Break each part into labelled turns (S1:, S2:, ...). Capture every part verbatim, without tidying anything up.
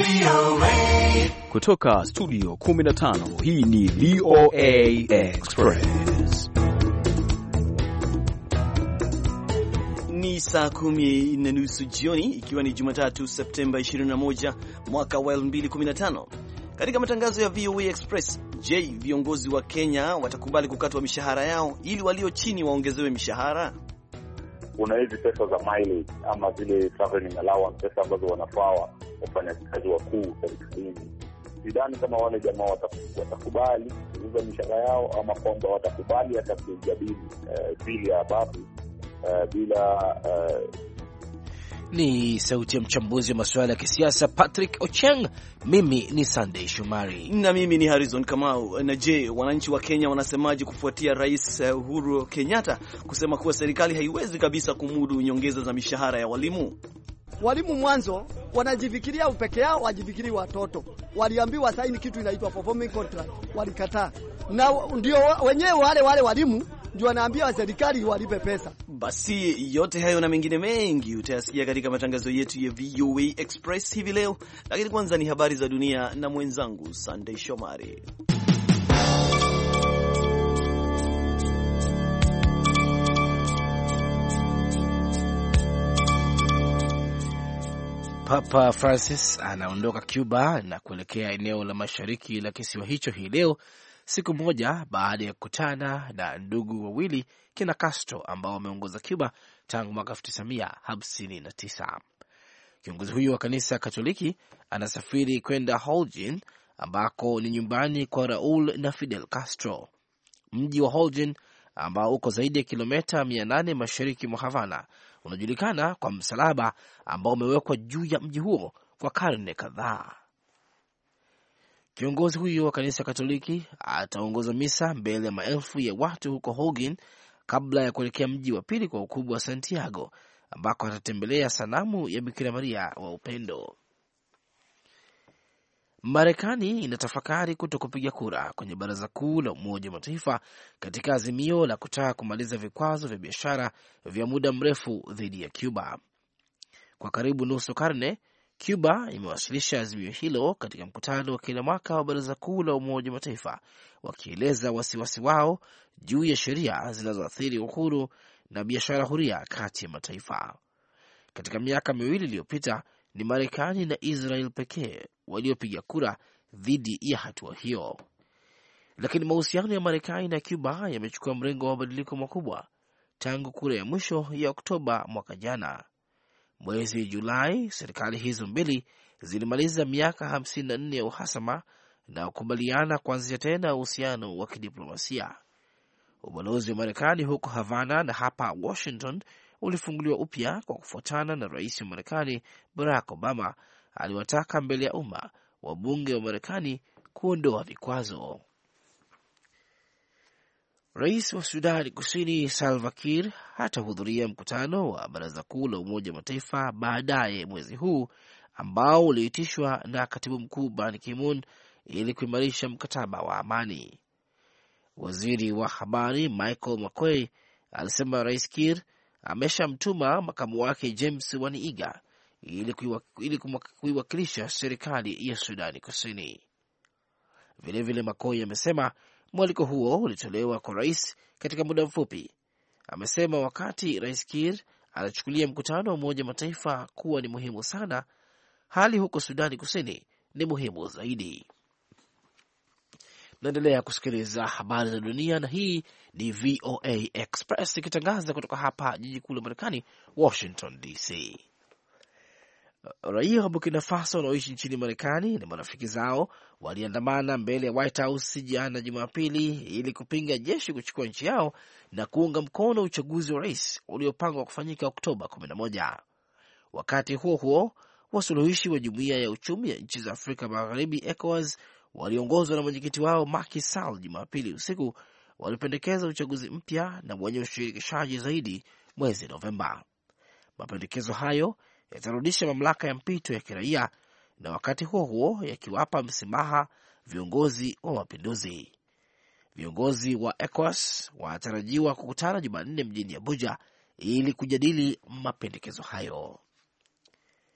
S1: Kutoka studio kumi na tano, hii ni V O A Express.
S2: Ni saa kumi na nusu jioni, ikiwa ni Jumatatu Septemba ishirini na moja mwaka wa elfu mbili kumi na tano. Katika matangazo ya V O A Express, je, viongozi wa Kenya watakubali kukatwa mishahara yao ili walio chini waongezewe mishahara?
S3: Kuna hizi pesa za mileage ama zile traveling allowance, pesa ambazo wanafaa wafanyakazi wakuu serikalini. Sidhani kama wale jamaa watakubali kuuza mishahara yao, ama kwamba watakubali hata kujadili bili ya babu uh, bila uh...
S4: Ni sauti ya mchambuzi wa masuala ya kisiasa Patrick Ocheng. Mimi ni Sunday Shumari
S2: na mimi ni Harrison Kamau. Na je, wananchi wa Kenya wanasemaje kufuatia Rais Uhuru Kenyatta kusema kuwa serikali haiwezi kabisa kumudu nyongeza za mishahara ya walimu?
S5: Walimu mwanzo wanajifikiria upeke yao, wajifikiri watoto. Waliambiwa saini kitu inaitwa performing contract, walikataa. Na ndio wenyewe wale wale walimu ndio wanaambia serikali walipe pesa.
S2: Basi yote hayo na mengine mengi utayasikia katika matangazo yetu ya V O A Express hivi leo, lakini kwanza ni habari za dunia na mwenzangu Sunday Shomari.
S4: Papa Francis anaondoka Cuba na kuelekea eneo la mashariki la kisiwa hicho hii leo, siku moja baada ya kukutana na ndugu wawili kina Castro ambao wameongoza Cuba tangu mwaka elfu tisa mia hamsini na tisa. Kiongozi huyo wa kanisa Katoliki anasafiri kwenda Holguin ambako ni nyumbani kwa Raul na Fidel Castro. Mji wa Holguin ambao uko zaidi ya kilomita mia nane mashariki mwa Havana unajulikana kwa msalaba ambao umewekwa juu ya mji huo kwa karne kadhaa. Kiongozi huyo wa kanisa Katoliki ataongoza misa mbele ya maelfu ya watu huko Holguin kabla ya kuelekea mji wa pili kwa ukubwa wa Santiago ambako atatembelea sanamu ya Bikira Maria wa upendo. Marekani inatafakari kutokupiga kura kwenye Baraza Kuu la Umoja wa Mataifa katika azimio la kutaka kumaliza vikwazo vya biashara vya muda mrefu dhidi ya Cuba. Kwa karibu nusu karne, Cuba imewasilisha azimio hilo katika mkutano wa kila mwaka wa Baraza Kuu la Umoja wa Mataifa, wakieleza wasiwasi wao juu ya sheria zinazoathiri uhuru na biashara huria kati ya mataifa. Katika miaka miwili iliyopita, ni Marekani na Israel pekee waliopiga kura dhidi ya hatua hiyo. Lakini mahusiano ya Marekani na Cuba yamechukua mrengo wa mabadiliko makubwa tangu kura ya mwisho ya Oktoba mwaka jana. Mwezi Julai, serikali hizo mbili zilimaliza miaka hamsini na nne ya uhasama na kukubaliana kuanzisha tena uhusiano wa kidiplomasia. Ubalozi wa Marekani huko Havana na hapa Washington ulifunguliwa upya kwa kufuatana na rais wa Marekani Barack Obama aliwataka mbele ya umma wabunge wa Marekani kuondoa vikwazo. Rais wa Sudan Kusini Salva Kiir hatahudhuria mkutano wa Baraza Kuu la Umoja wa Mataifa baadaye mwezi huu ambao uliitishwa na Katibu Mkuu Ban Ki-moon ili kuimarisha mkataba wa amani. Waziri wa habari Michael Makwei alisema Rais Kiir ameshamtuma makamu wake James Waniiga ili kuiwakilisha serikali ya Sudani Kusini. Vilevile Makwei amesema mwaliko huo ulitolewa kwa rais katika muda mfupi. Amesema wakati Rais Kiir anachukulia mkutano wa Umoja Mataifa kuwa ni muhimu sana, hali huko Sudani Kusini ni muhimu zaidi. Naendelea kusikiliza habari za dunia na hii ni V O A Express ikitangaza kutoka hapa jiji kuu la Marekani, Washington D C. Raia wa Burkina Faso wanaoishi nchini Marekani na marafiki zao waliandamana mbele ya White House jana Jumapili ili kupinga jeshi kuchukua nchi yao na kuunga mkono uchaguzi wa rais uliopangwa kufanyika Oktoba kumi na moja. Wakati huo huo, wasuluhishi wa Jumuiya ya Uchumi ya Nchi za Afrika Magharibi ECOWAS waliongozwa na mwenyekiti wao Macky Sall Jumapili usiku walipendekeza uchaguzi mpya na wenye ushirikishaji zaidi mwezi Novemba. Mapendekezo hayo yatarudisha mamlaka ya mpito ya kiraia na wakati huo huo yakiwapa msamaha viongozi wa mapinduzi. Viongozi wa ECOWAS wanatarajiwa kukutana Jumanne mjini Abuja ili kujadili mapendekezo hayo.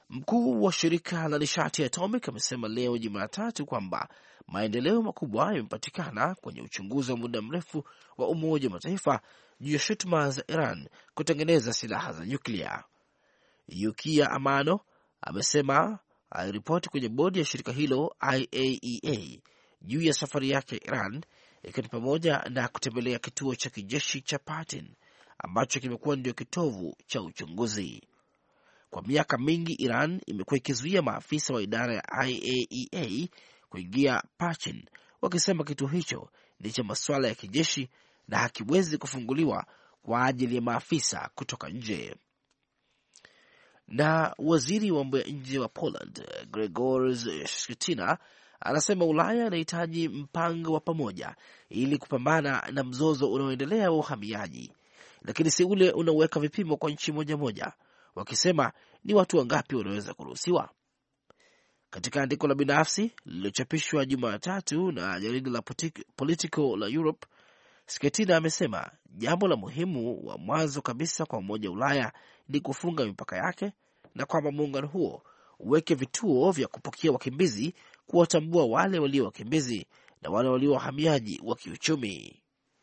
S4: Mkuu wa shirika la nishati ya atomic amesema leo Jumatatu kwamba maendeleo makubwa yamepatikana kwenye uchunguzi wa muda mrefu wa Umoja wa Mataifa juu ya shutuma za Iran kutengeneza silaha za nyuklia. Yukia Amano amesema aliripoti kwenye bodi ya shirika hilo I A E A juu ya safari yake Iran, ikiwa ni pamoja na kutembelea kituo cha kijeshi cha Patin ambacho kimekuwa ndio kitovu cha uchunguzi. Kwa miaka mingi Iran imekuwa ikizuia maafisa wa idara ya I A E A kuingia Pachin, wakisema kituo hicho ni cha masuala ya kijeshi na hakiwezi kufunguliwa kwa ajili ya maafisa kutoka nje. Na waziri wa mambo ya nje wa Poland Grzegorz Schetyna anasema Ulaya inahitaji mpango wa pamoja ili kupambana na mzozo unaoendelea wa uhamiaji, lakini si ule unaoweka vipimo kwa nchi moja moja, wakisema ni watu wangapi wanaweza kuruhusiwa. Katika andiko la binafsi lililochapishwa Jumatatu na jarida la Politico la Europe, Schetyna amesema jambo la muhimu wa mwanzo kabisa kwa Umoja wa Ulaya ni kufunga mipaka yake na kwamba muungano huo uweke vituo vya kupokea wakimbizi kuwatambua wale walio wakimbizi na wale walio wahamiaji wa kiuchumi.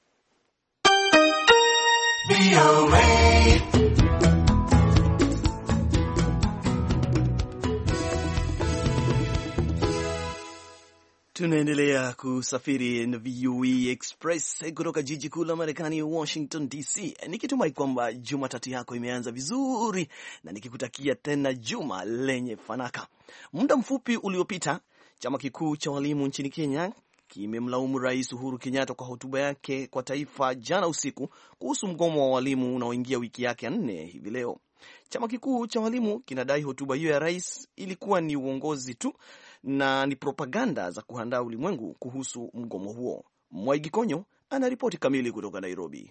S2: Tunaendelea kusafiri na V O A Express kutoka jiji kuu la Marekani, Washington D C. Nikitumai kwamba Jumatatu yako imeanza vizuri na nikikutakia tena juma lenye fanaka. Muda mfupi uliopita, chama kikuu cha walimu nchini Kenya kimemlaumu Rais Uhuru Kenyatta kwa hotuba yake kwa taifa jana usiku kuhusu mgomo wa walimu unaoingia wiki yake ya nne hivi leo. Chama kikuu cha walimu kinadai hotuba hiyo ya rais ilikuwa ni uongozi tu na ni propaganda za kuhandaa ulimwengu kuhusu mgomo huo. Mwaigi Konyo ana ripoti kamili kutoka Nairobi.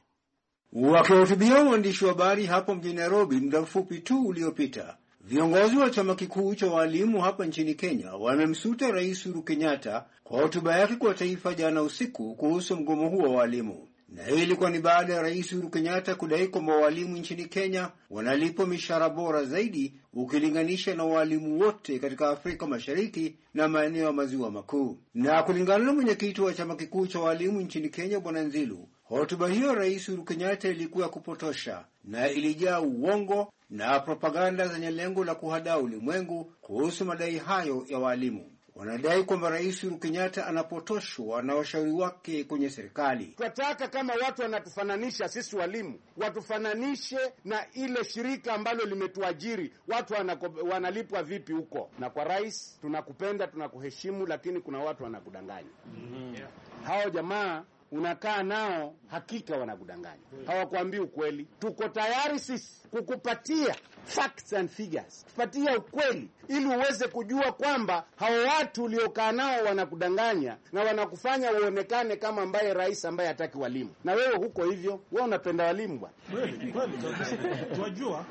S6: Wakihutubia waandishi wa habari hapo mjini Nairobi muda mfupi tu uliopita, viongozi wa chama kikuu cha walimu hapa nchini Kenya wamemsuta Rais Uhuru Kenyatta kwa hotuba yake kwa taifa jana usiku kuhusu mgomo huo wa walimu. Na hii ilikuwa ni baada ya Rais Uhuru Kenyatta kudai kwamba walimu nchini Kenya wanalipwa mishahara bora zaidi ukilinganisha na walimu wote katika Afrika Mashariki na maeneo ya maziwa makuu. Na kulingana na mwenyekiti wa chama kikuu cha walimu nchini Kenya Bwana Nzilu, hotuba hiyo Rais Uhuru Kenyatta ilikuwa kupotosha na ilijaa uongo na propaganda zenye lengo la kuhadaa ulimwengu kuhusu madai hayo ya walimu. Wanadai kwamba Rais Uhuru Kenyatta anapotoshwa na washauri wake kwenye serikali.
S7: Tunataka kama watu wanatufananisha sisi walimu, watufananishe na ile shirika ambalo limetuajiri. Watu wanalipwa vipi huko? Na kwa rais, tunakupenda, tunakuheshimu, lakini kuna watu wanakudanganya. Mm-hmm. Yeah. Hao jamaa unakaa nao, hakika wanakudanganya. Hawakuambii ukweli. Tuko tayari sisi kukupatia facts and figures, kupatia ukweli ili uweze kujua kwamba hao watu uliokaa nao wanakudanganya na wanakufanya uonekane kama ambaye rais ambaye hataki walimu. Na wewe huko hivyo, wewe unapenda walimu bwana. Kweli, kweli. Tunajua.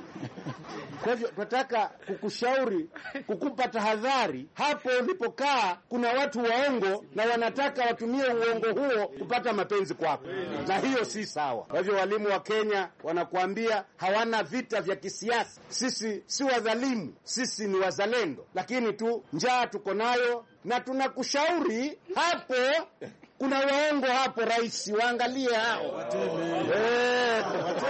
S7: Kwa hivyo tunataka kukushauri, kukupa tahadhari. Hapo ulipokaa kuna watu waongo na wanataka watumie uongo huo kupata mapenzi kwako. Na hiyo si sawa. Kwa hivyo walimu wa Kenya wanakuambia hawana vita vya kisiasa. Sisi si wadhalimu, sisi ni wazalendo. Lakini tu njaa tuko nayo na tunakushauri hapo kuna waongo hapo rais, waangalie hao. Eh,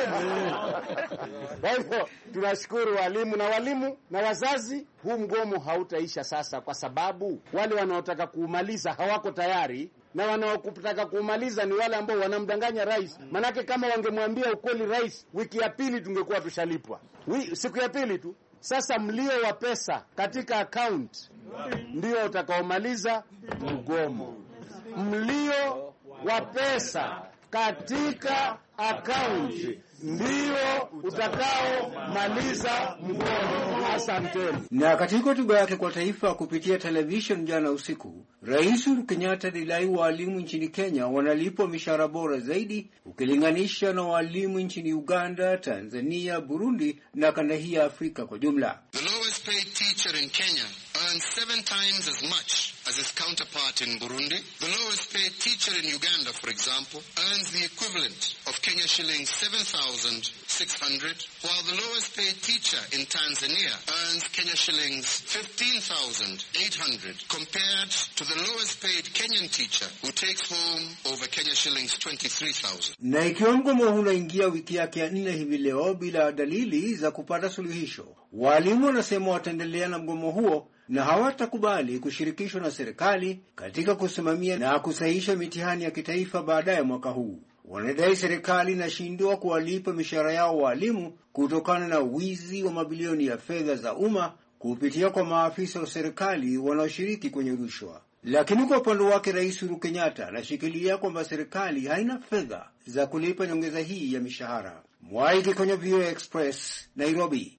S7: kwa hivyo tunashukuru walimu na walimu na wazazi. Huu mgomo hautaisha sasa kwa sababu wale wanaotaka kuumaliza hawako tayari, na wanaokutaka kumaliza ni wale ambao wanamdanganya rais. Manake kama wangemwambia ukweli rais, wiki ya pili tungekuwa tushalipwa. Siku ya pili tu. Sasa mlio wa pesa katika account ndio utakaomaliza mgomo. Mlio wa pesa katika account ndio utakao maliza mgomo. Asanteni.
S6: Na katika hotuba yake kwa taifa kupitia television jana usiku, Rais Uhuru Kenyatta alidai walimu nchini Kenya wanalipwa mishahara bora zaidi ukilinganisha na walimu nchini Uganda, Tanzania, Burundi na kanda hii ya Afrika kwa jumla.
S8: The lowest paid teacher in Kenya earns seven times as much as his counterpart in Burundi. The lowest paid teacher in Uganda, for example, earns the equivalent of Kenya shillings seven thousand six hundred, while the lowest paid teacher in Tanzania earns Kenya shillings fifteen thousand eight hundred, compared to the lowest paid Kenyan teacher who takes home over Kenya shillings twenty-three thousand.
S6: Na ikiwa mgomo huu unaingia wiki yake ya nne hivi leo bila dalili za kupata suluhisho, walimu wanasema wataendelea na mgomo huo na hawatakubali kushirikishwa na serikali katika kusimamia na kusahihisha mitihani ya kitaifa baadaye mwaka huu. Wanadai serikali inashindwa kuwalipa mishahara yao walimu kutokana na wizi wa mabilioni ya fedha za umma kupitia kwa maafisa wa serikali wanaoshiriki kwenye rushwa. Lakini kwa upande wake Rais Uhuru Kenyatta anashikilia kwamba serikali haina fedha za kulipa nyongeza hii ya mishahara. Mwaiki kwenye V O A Express, Nairobi.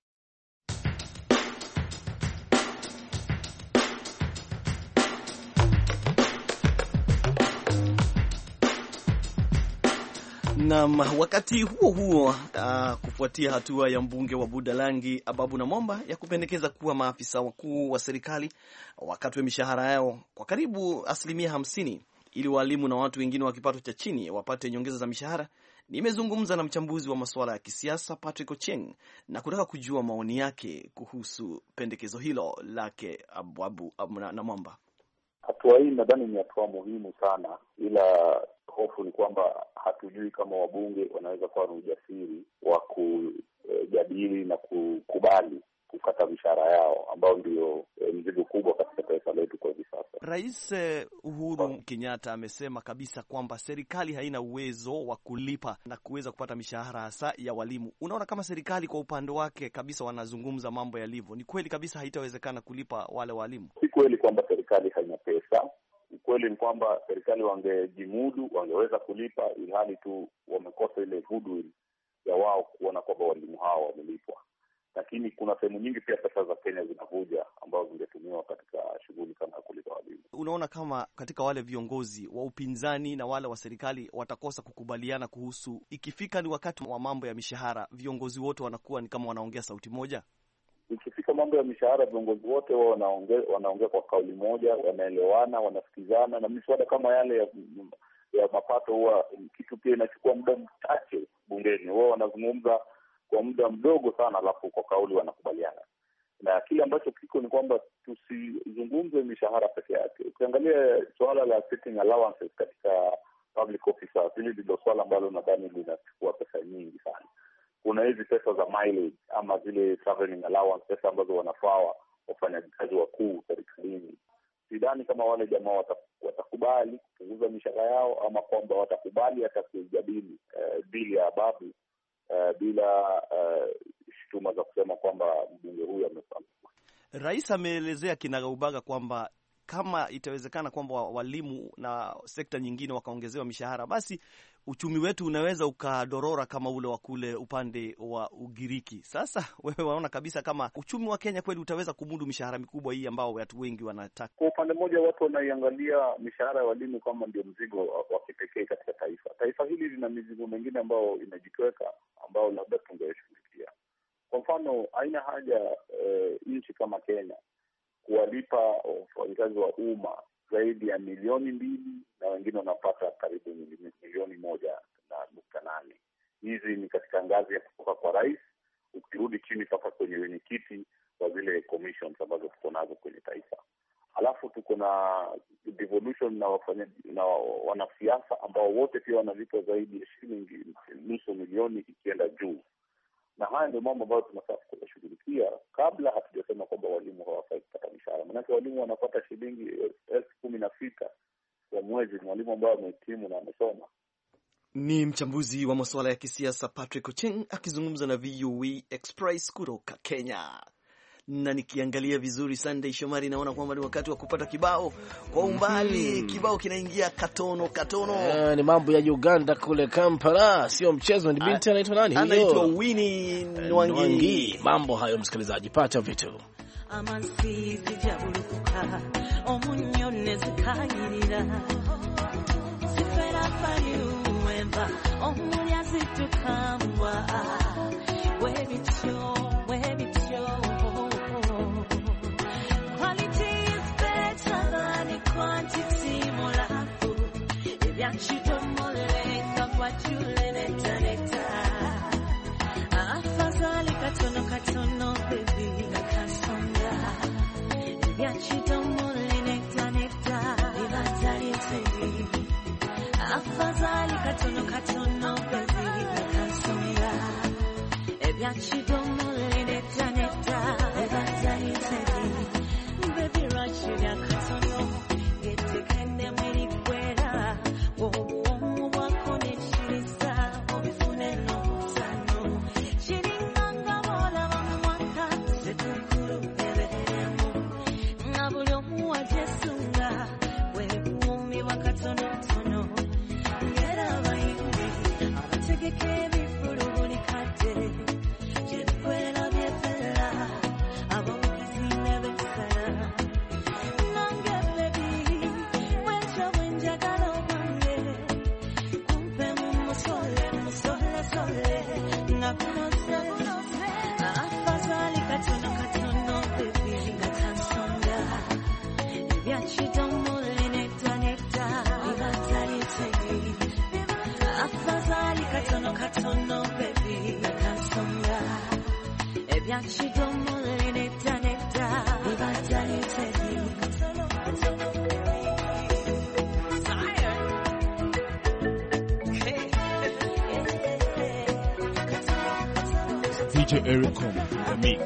S2: Na wakati huo huo uh, kufuatia hatua ya mbunge wa Budalangi Ababu Namwamba ya kupendekeza kuwa maafisa wakuu wa serikali wakati wa mishahara yao kwa karibu asilimia hamsini ili walimu na watu wengine wa kipato cha chini wapate nyongeza za mishahara, nimezungumza na mchambuzi wa masuala ya kisiasa Patrick Ochieng na kutaka kujua maoni yake kuhusu pendekezo hilo lake Ababu Namwamba.
S3: Hatua hii nadhani ni hatua muhimu sana, ila hofu ni kwamba hatujui kama wabunge wanaweza kuwa na ujasiri wa kujadili na kukubali kukata mishahara yao ambao ndio mzigo kubwa katika taifa letu kwa hivi sasa.
S2: Rais Uhuru Kenyatta amesema kabisa kwamba serikali haina uwezo wa kulipa na kuweza kupata mishahara hasa ya walimu. Unaona kama serikali kwa upande wake kabisa wanazungumza mambo yalivyo, ni kweli kabisa haitawezekana kulipa wale walimu?
S3: Si kweli kwamba serikali haina pesa. Ukweli ni kwamba serikali wangejimudu, wangeweza kulipa, ilhali tu wamekosa ile goodwill ya wao kuona kwamba walimu hao wamelipwa. Lakini kuna sehemu nyingi pia pesa za Kenya zinavuja ambazo zingetumiwa katika shughuli kama kulipa walimu.
S2: Unaona kama katika wale viongozi wa upinzani na wale wa serikali watakosa kukubaliana kuhusu, ikifika ni wakati wa mambo ya mishahara, viongozi wote wanakuwa ni kama wanaongea sauti moja?
S3: Ikifika mambo ya mishahara, viongozi wote wao wanaongea wanaongea kwa kauli moja, wanaelewana, wanasikizana, na miswada kama yale ya, ya mapato huwa kitu pia inachukua muda mchache bungeni. Wao wanazungumza kwa muda mdogo sana, alafu kwa kauli wanakubaliana. Na kile ambacho kiko ni kwamba tusizungumze mishahara peke yake. Ukiangalia swala la sitting allowances katika public officers, hili ndilo swala ambalo nadhani linachukua pesa nyingi sana. Kuna hizi pesa za mileage ama zile traveling allowance, pesa ambazo wanafaa wafanyakazi wakuu serikalini. Sidhani kama wale jamaa watakubali kupunguza mishahara yao, ama kwamba watakubali hata kujadili uh, bili ya Ababu uh, bila uh, shutuma za kusema kwamba mbunge huyu amefanya.
S2: Rais ameelezea kinagaubaga kwamba kama itawezekana kwamba walimu na sekta nyingine wakaongezewa mishahara, basi uchumi wetu unaweza ukadorora kama ule wa kule upande wa Ugiriki. Sasa wewe waona kabisa kama uchumi wa Kenya kweli utaweza kumudu mishahara mikubwa hii ambao watu wengi wanataka?
S3: Kwa upande mmoja watu wanaiangalia mishahara ya walimu kama ndio mzigo wa kipekee katika taifa. Taifa hili lina mizigo mingine ambao inajitweka ambao labda tungeshughulikia. Kwa mfano, haina haja e, nchi kama Kenya kuwalipa wafanyakazi wa umma zaidi ya milioni mbili na wengine wanapata karibu milioni moja na nukta nane. Hizi ni katika ngazi ya kutoka kwa rais, ukirudi chini mpaka kwenye wenyekiti wa zile commissions ambazo tuko nazo kwenye taifa. Alafu tuko na devolution na wafanya na wanasiasa ambao wote pia wanalipwa zaidi ya shilingi nusu milioni ikienda juu. Na haya ndio mambo ambayo tunafaa kushughulikia kabla hatujasema kwamba walimu hawafai kupata mishahara. Maana walimu wanapata shilingi elfu kumi na sita kwa mwezi, mwalimu ambaye amehitimu na amesoma.
S2: Ni mchambuzi wa masuala ya kisiasa Patrick Ochieng akizungumza na V O A Express kutoka Kenya. Na nikiangalia vizuri Sunday Shomari, naona kwamba ni wakati wa kupata kibao kwa umbali. Mm-hmm. Kibao kinaingia katono katono.
S4: Yeah, ni mambo ya Uganda kule Kampala, sio mchezo. Ni binti anaitwa nani?
S2: Anaitwa Winnie Nwangi.
S4: Mambo hayo msikilizaji, pata vitu.
S9: Amansi zijabulukuka omunyonezi kayirira sifera fayuwemba omulyazi tukambwa webityo webityo. Quality is better than quantity. Molafu ebyanchitomoleka kwatulene
S10: D J Eric Come the mix.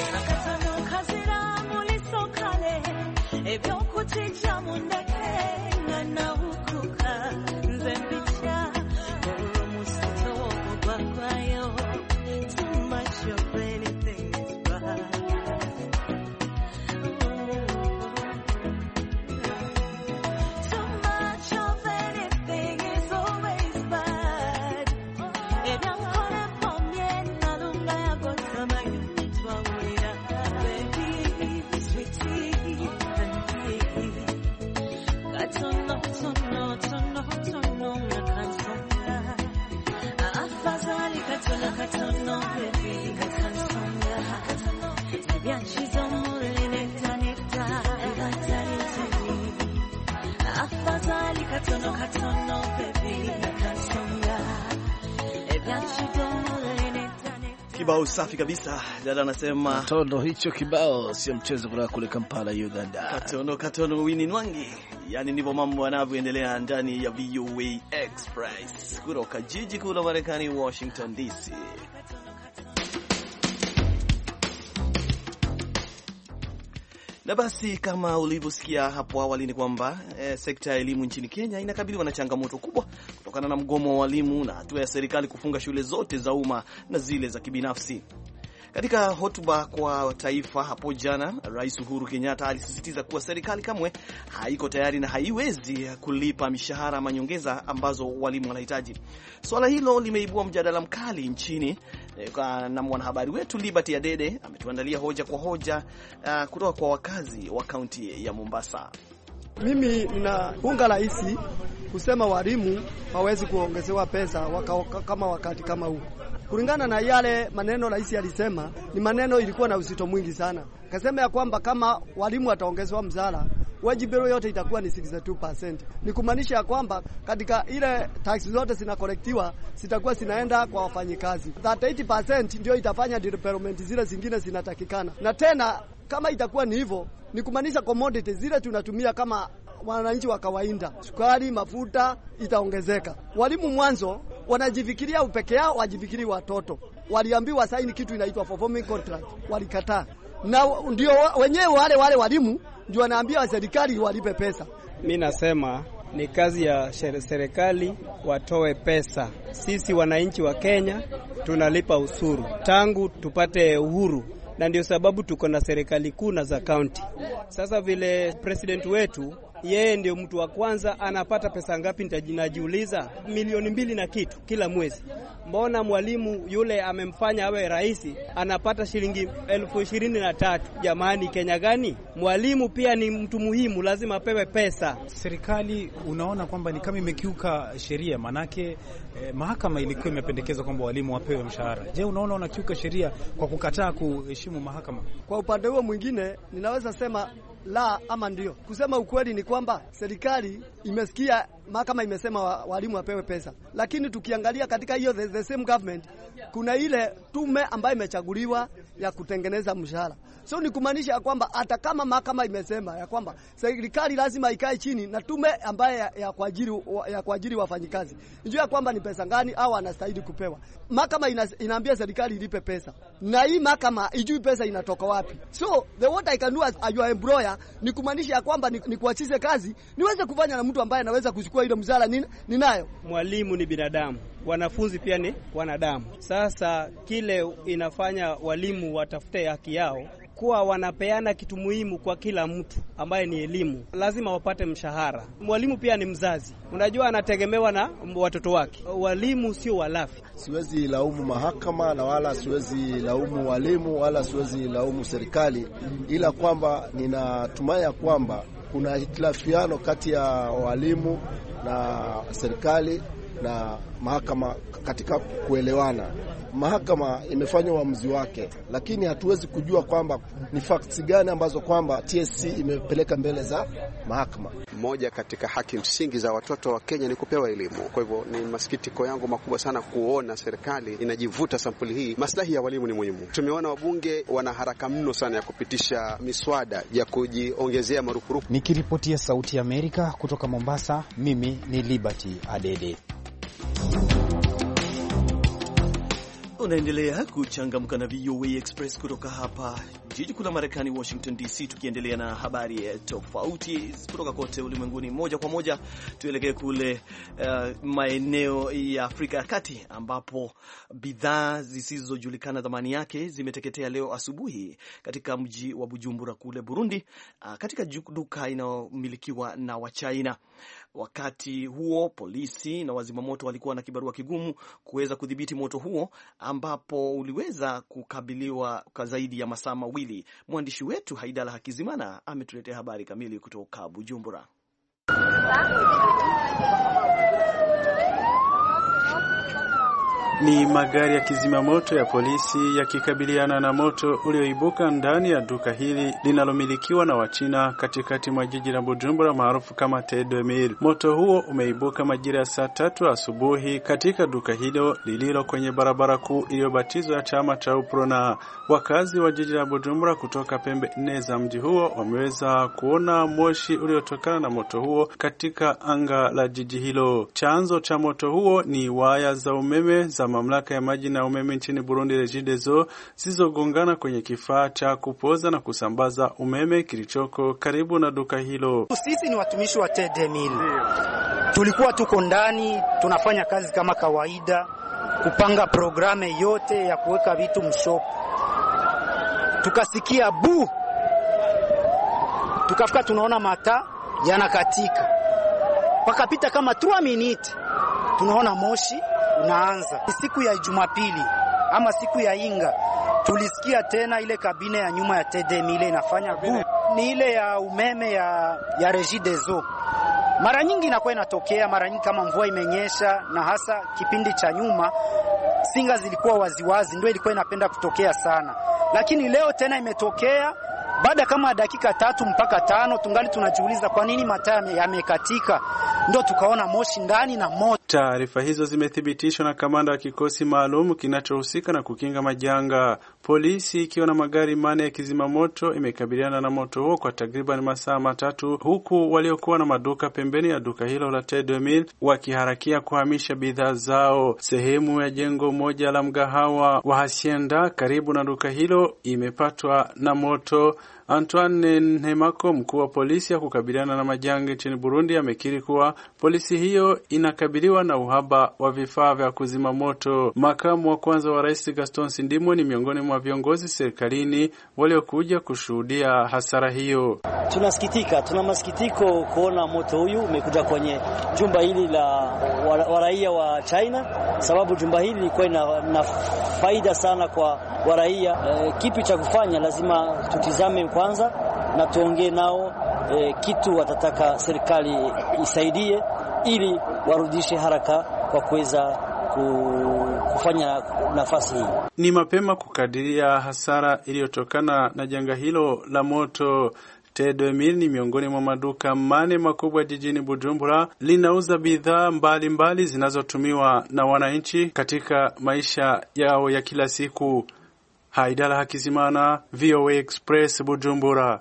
S2: Kibao safi kabisa. Dada anasema
S4: Katono, hicho kibao sio mchezo kutoka kule Kampala, Uganda.
S2: Katono katono Winnie Nwangi. Yaani ndivyo mambo yanavyoendelea ndani ya V O A Express kutoka jiji kuu la Marekani, Washington D C. Na basi kama ulivyosikia hapo awali ni kwamba eh, sekta ya elimu nchini Kenya inakabiliwa na changamoto kubwa kutokana na mgomo wa walimu na hatua ya serikali kufunga shule zote za umma na zile za kibinafsi. Katika hotuba kwa taifa hapo jana, Rais Uhuru Kenyatta alisisitiza kuwa serikali kamwe haiko tayari na haiwezi kulipa mishahara ama nyongeza ambazo walimu wanahitaji. Swala hilo limeibua mjadala mkali nchini, na mwanahabari wetu Liberty Adede ametuandalia hoja kwa hoja uh, kutoka kwa wakazi wa kaunti ya Mombasa.
S5: Mimi ninaunga rais kusema walimu hawezi kuongezewa pesa waka, kama wakati kama huu. Kulingana na yale maneno rais alisema, ni maneno ilikuwa na uzito mwingi sana. Akasema ya kwamba kama walimu wataongezewa mshahara, wajibu yote itakuwa ni sitini na mbili percent. Ni kumaanisha ya kwamba katika ile tax zote zinakolektiwa zitakuwa zinaenda kwa wafanyikazi. thelathini percent ndio itafanya development zile zingine zinatakikana. Na tena kama itakuwa ni hivyo, ni kumaanisha commodities zile tunatumia kama wananchi wa kawaida, sukari, mafuta, itaongezeka. Walimu mwanzo wanajifikiria upeke yao, wajifikiri watoto. Waliambiwa saini kitu inaitwa performing contract, walikataa. Na ndio wenyewe wale wale walimu ndio wanaambia serikali walipe pesa.
S11: Mimi nasema ni kazi ya serikali watoe pesa. Sisi wananchi wa Kenya tunalipa ushuru tangu tupate uhuru, na ndio sababu tuko na serikali kuu na za county. Sasa vile president wetu yeye ndio mtu wa kwanza anapata pesa ngapi, nitajiuliza, milioni mbili na kitu kila mwezi. Mbona mwalimu yule amemfanya awe rais anapata shilingi elfu ishirini na tatu? Jamani, Kenya gani? Mwalimu pia ni mtu muhimu, lazima apewe pesa.
S12: Serikali unaona kwamba ni kama imekiuka sheria, manake eh, mahakama ilikuwa imependekeza kwamba walimu wapewe mshahara. Je, unaona unakiuka sheria kwa kukataa kuheshimu mahakama?
S5: Kwa upande huo mwingine ninaweza sema la ama ndio. Kusema ukweli ni kwamba serikali imesikia mahakama imesema walimu wapewe pesa, lakini tukiangalia katika hiyo the, the same government kuna ile tume ambayo imechaguliwa ya kutengeneza mshahara. So ni kumaanisha kwamba hata kama mahakama imesema ya kwamba serikali lazima ikae chini na tume ambaye ya, ya kuajiri ya kuajiri wafanyikazi, njoo ya kwamba ni pesa gani au anastahili kupewa. Mahakama ina, inaambia serikali ilipe pesa, na hii mahakama ijui pesa inatoka wapi. So the what I can do as your employer ni kumaanisha kwamba ni, ni kuachisha kazi niweze kufanya na mtu ambaye anaweza kuchukua ile mzala ninayo.
S11: Mwalimu ni binadamu, wanafunzi pia ni wanadamu. Sasa kile inafanya walimu watafute haki yao, kuwa wanapeana kitu muhimu kwa kila mtu ambaye ni elimu, lazima wapate mshahara. Mwalimu pia ni mzazi, unajua anategemewa na watoto wake. Walimu sio walafi.
S13: Siwezi laumu mahakama na wala siwezi laumu walimu wala siwezi laumu serikali, ila kwamba ninatumai kwamba kuna hitilafiano kati ya walimu na serikali na mahakama katika kuelewana. Mahakama imefanya uamuzi wake, lakini hatuwezi kujua kwamba ni facts gani ambazo kwamba T S C imepeleka mbele za mahakama.
S14: Moja katika haki msingi za watoto wa Kenya ni kupewa elimu. Kwa hivyo ni masikitiko yangu makubwa sana kuona serikali inajivuta sampuli hii. Maslahi ya walimu ni muhimu. Tumeona wabunge wana haraka mno sana ya kupitisha miswada ya kujiongezea marupurupu.
S15: Nikiripotia Sauti ya Amerika kutoka Mombasa, mimi ni Liberty Adede.
S2: Unaendelea kuchangamka na V O A Express kutoka hapa jiji kuu la Marekani, Washington D C, tukiendelea na habari tofauti kutoka kote ulimwenguni. Moja kwa moja tuelekee kule uh, maeneo ya Afrika ya Kati ambapo bidhaa zisizojulikana thamani yake zimeteketea leo asubuhi katika mji wa Bujumbura kule Burundi, uh, katika duka inayomilikiwa na Wachina. Wakati huo polisi na wazimamoto walikuwa na kibarua kigumu kuweza kudhibiti moto huo ambapo uliweza kukabiliwa kwa zaidi ya masaa mawili. Mwandishi wetu Haidala Hakizimana ametuletea habari kamili kutoka Bujumbura.
S10: Ni magari ya kizima moto ya polisi yakikabiliana na moto ulioibuka ndani ya duka hili linalomilikiwa na Wachina katikati mwa jiji la Bujumbura maarufu kama T deux mille. Moto huo umeibuka majira ya saa tatu asubuhi katika duka hilo lililo kwenye barabara kuu iliyobatizwa ya chama cha UPRONA. Wakazi wa jiji la Bujumbura kutoka pembe nne za mji huo wameweza kuona moshi uliotokana na moto huo katika anga la jiji hilo. Chanzo cha moto huo ni waya za umeme za mamlaka ya maji na umeme nchini Burundi Regideso zilizogongana kwenye kifaa cha kupoza na kusambaza umeme kilichoko karibu na duka hilo.
S16: Sisi ni watumishi wa T deux mille. Tulikuwa tuko ndani tunafanya kazi kama kawaida, kupanga programe yote ya kuweka vitu mshopu. Tukasikia bu. Tukafika tunaona mata yanakatika. Pakapita kama trois minutes. Tunaona moshi unaanza. Siku ya Jumapili ama siku ya Inga tulisikia tena ile kabine ya nyuma ya T deux mille inafanya bu. Ni ile ya umeme ya ya Regideso. Mara nyingi inakuwa inatokea, mara nyingi kama mvua imenyesha, na hasa kipindi cha nyuma singa zilikuwa waziwazi, ndio ilikuwa inapenda kutokea sana. Lakini leo tena imetokea baada kama dakika tatu mpaka tano, tungali tunajiuliza kwa nini mataa yamekatika. Ndio tukaona moshi ndani na moto.
S10: Taarifa hizo zimethibitishwa na kamanda wa kikosi maalum kinachohusika na kukinga majanga. Polisi ikiwa na magari mane ya kizima moto imekabiliana na moto huo kwa takriban masaa matatu, huku waliokuwa na maduka pembeni ya duka hilo la T deux mille wakiharakia kuhamisha bidhaa zao. Sehemu ya jengo moja la mgahawa wa Hacienda karibu na duka hilo imepatwa na moto. Antoine Nhemako, mkuu wa polisi ya kukabiliana na majanga nchini Burundi, amekiri kuwa polisi hiyo inakabiliwa na uhaba wa vifaa vya kuzima moto. Makamu wa kwanza wa Rais Gaston Sindimo ni miongoni mwa viongozi serikalini waliokuja kushuhudia hasara hiyo.
S17: Tunasikitika, tuna masikitiko kuona moto huyu umekuja kwenye jumba hili la waraia wa China, sababu jumba hili lilikuwa na, na faida sana kwa waraia. E, kipi cha kufanya? Lazima tutizame kwanza na tuongee nao e, kitu watataka serikali isaidie ili warudishe haraka kwa kuweza kufanya nafasi hii.
S10: Ni mapema kukadiria hasara iliyotokana na janga hilo la moto. T deux mille ni miongoni mwa maduka mane makubwa jijini Bujumbura, linauza bidhaa mbalimbali zinazotumiwa na wananchi katika maisha yao ya kila siku. Haidala Hakizimana, V O A Express, Bujumbura.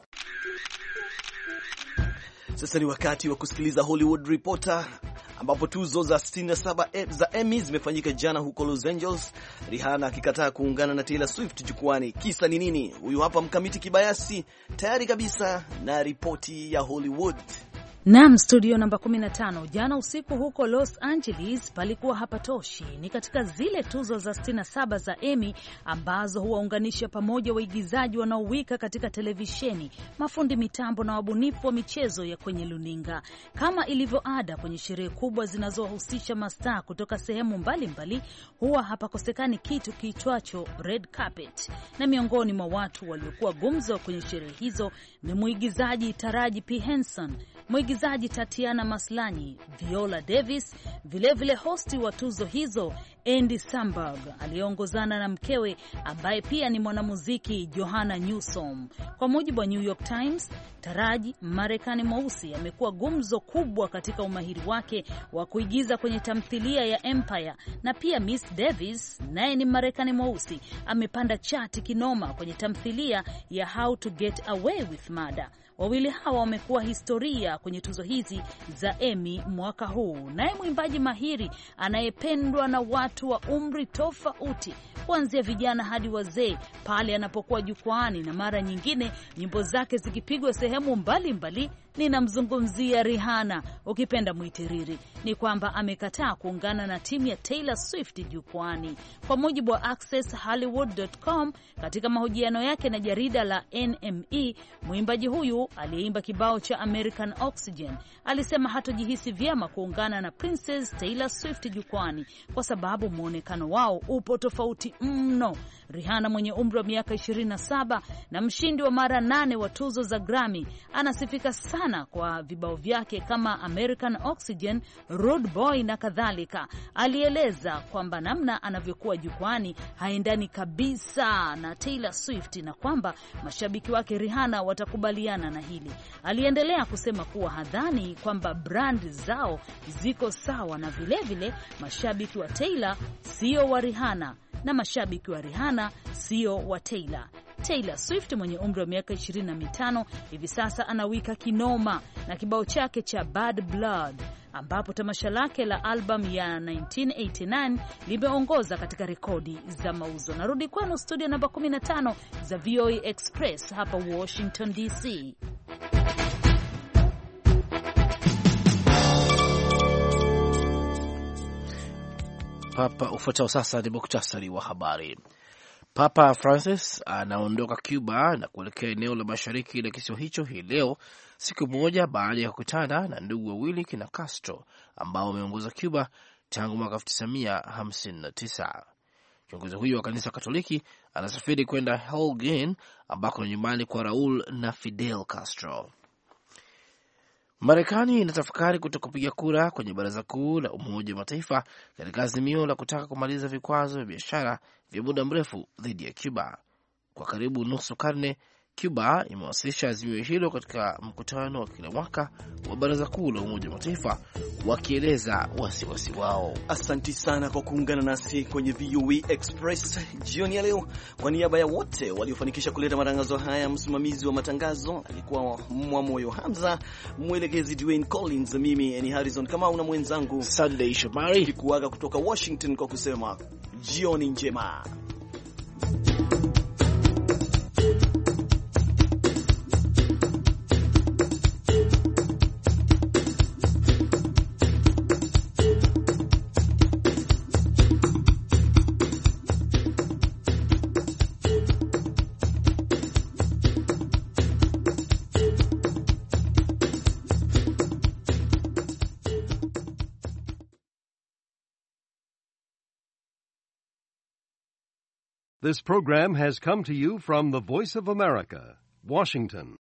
S2: Sasa ni wakati wa kusikiliza Hollywood Reporter, ambapo tuzo za sitini na saba za Emmy zimefanyika jana huko Los Angeles. Rihanna akikataa kuungana na Taylor Swift jukwani. Kisa ni nini? Huyu hapa Mkamiti Kibayasi tayari kabisa na ripoti ya Hollywood.
S18: Naam, studio namba kumi na tano. Jana usiku huko Los Angeles palikuwa hapatoshi. Ni katika zile tuzo za sitini na saba za Emmy ambazo huwaunganisha pamoja waigizaji wanaowika katika televisheni, mafundi mitambo na wabunifu wa michezo ya kwenye luninga. Kama ilivyo ada kwenye sherehe kubwa zinazohusisha mastaa kutoka sehemu mbalimbali, mbali, huwa hapakosekani kitu kiitwacho red carpet. Na miongoni mwa watu waliokuwa gumzo kwenye sherehe hizo ni muigizaji Taraji P. Henson, mwigizaji Tatiana Maslany, Viola Davis, vilevile vile hosti wa tuzo hizo Andy Samberg aliyeongozana na mkewe ambaye pia ni mwanamuziki Johanna Newsom. Kwa mujibu wa New York Times, Taraji, Marekani mweusi, amekuwa gumzo kubwa katika umahiri wake wa kuigiza kwenye tamthilia ya Empire, na pia Miss Davis naye ni Marekani mweusi, amepanda chati kinoma kwenye tamthilia ya How to Get Away with Murder. Wawili hawa wamekuwa historia kwenye tuzo hizi za Emmy mwaka huu. Naye mwimbaji mahiri anayependwa na watu wa umri tofauti kuanzia vijana hadi wazee pale anapokuwa jukwaani na mara nyingine nyimbo zake zikipigwa sehemu mbalimbali, ninamzungumzia Rihanna, ukipenda mwitiriri. Ni kwamba amekataa kuungana na timu ya Taylor Swift jukwaani. Kwa mujibu wa access hollywood dot com, katika mahojiano yake na jarida la N M E, mwimbaji huyu aliyeimba kibao cha American Oxygen alisema hatojihisi vyema kuungana na Princess Taylor Swift jukwani kwa sababu muonekano wao upo tofauti mno. Rihanna mwenye umri wa miaka ishirini na saba na mshindi wa mara nane wa tuzo za Grammy anasifika sana kwa vibao vyake kama American Oxygen, Rude Boy na kadhalika. Alieleza kwamba namna anavyokuwa jukwani haendani kabisa na Taylor Swift na kwamba mashabiki wake Rihanna watakubaliana na hili. Aliendelea kusema kuwa hadhani kwamba brand zao ziko sawa na vile vile mashabiki wa Taylor sio wa Rihanna na mashabiki wa Rihanna sio wa Taylor. Taylor Swift mwenye umri wa miaka ishirini na mitano hivi sasa anawika kinoma na kibao chake cha Bad Blood, ambapo tamasha lake la album ya nineteen eighty-nine limeongoza katika rekodi za mauzo. Narudi kwenu studio namba kumi na tano za V O A Express hapa Washington D C.
S4: Papa, ufuatao sasa ni muktasari wa habari. Papa Francis anaondoka Cuba na kuelekea eneo la mashariki la kisiwa hicho hii leo, siku moja baada ya kukutana na ndugu wawili kina Castro ambao wameongoza Cuba tangu mwaka elfu tisa mia hamsini na tisa. Kiongozi huyo wa kanisa Katoliki anasafiri kwenda Holguin ambako ni nyumbani kwa Raul na Fidel Castro. Marekani inatafakari kutokupiga kura kwenye Baraza Kuu la Umoja wa Mataifa katika azimio la kutaka kumaliza vikwazo vya biashara vya muda mrefu dhidi ya Cuba. Kwa karibu nusu karne, Cuba imewasilisha azimio hilo katika mkutano wa kila mwaka wa Baraza Kuu la Umoja wa Mataifa wakieleza wasiwasi wao.
S2: Asanti sana kwa kuungana nasi kwenye V O A Express jioni ya leo. Kwa niaba ya wote waliofanikisha kuleta matangazo haya, msimamizi wa matangazo alikuwa Mwamoyo Hamza, mwelekezi Dwayne Collins, mimi ni Harrison Kamau na mwenzangu
S4: Sunday Shomari,
S2: tukikuaga kutoka Washington kwa kusema jioni njema.
S19: This program has come to you from the Voice of America, Washington.